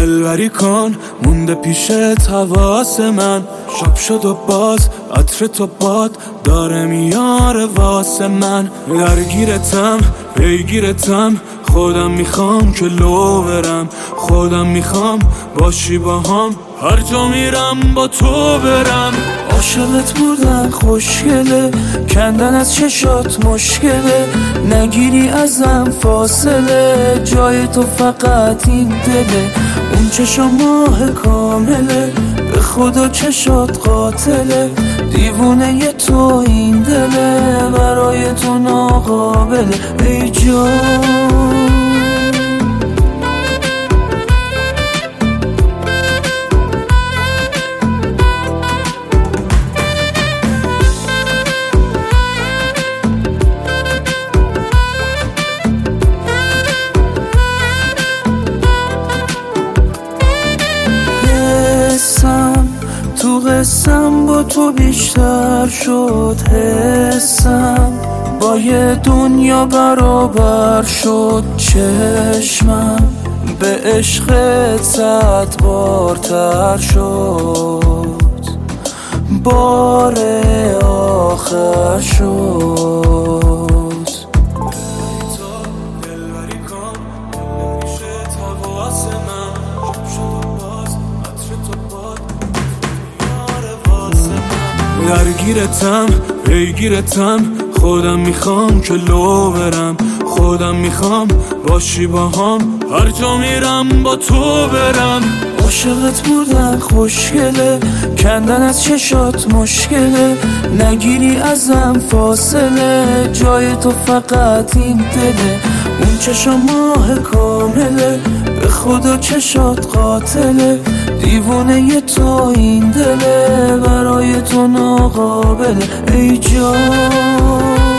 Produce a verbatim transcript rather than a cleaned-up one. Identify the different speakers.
Speaker 1: دلبری کن مونده پیش حواس من. شب شد و باز عطر تو باد داره میاره واسه من. درگیرتم پیگیرتم خودم میخوام که لو برم. خودم میخوام باشی با هم هر جا میرم با تو برم.
Speaker 2: عاشقت بودن خوشگله کندن از چشات مشکله. نگیری ازم فاصله جای تو فقط این دله. اون چشم ماه کامله به خدا چشات قاتله. دیوونه ی تو این دله برای تو ناقابله ای جان. تو قسم با تو بیشتر شد حسم. با یه دنیا برابر شد چشمم. به عشقت صد بارتر شد بار آخر شد.
Speaker 1: درگیرتم پیگیرتم خودم میخوام که لو برم. خودم میخوام باشی با هم هر جا میرم با تو برم.
Speaker 2: عاشقت بودن خوشگله کندن از چشات مشکله. نگیری ازم فاصله جای تو فقط این دله. اون چشم ماه کامله به خدا چشات قاتله. دیوونه ی تو این دله برای تو ناقابله ای جان.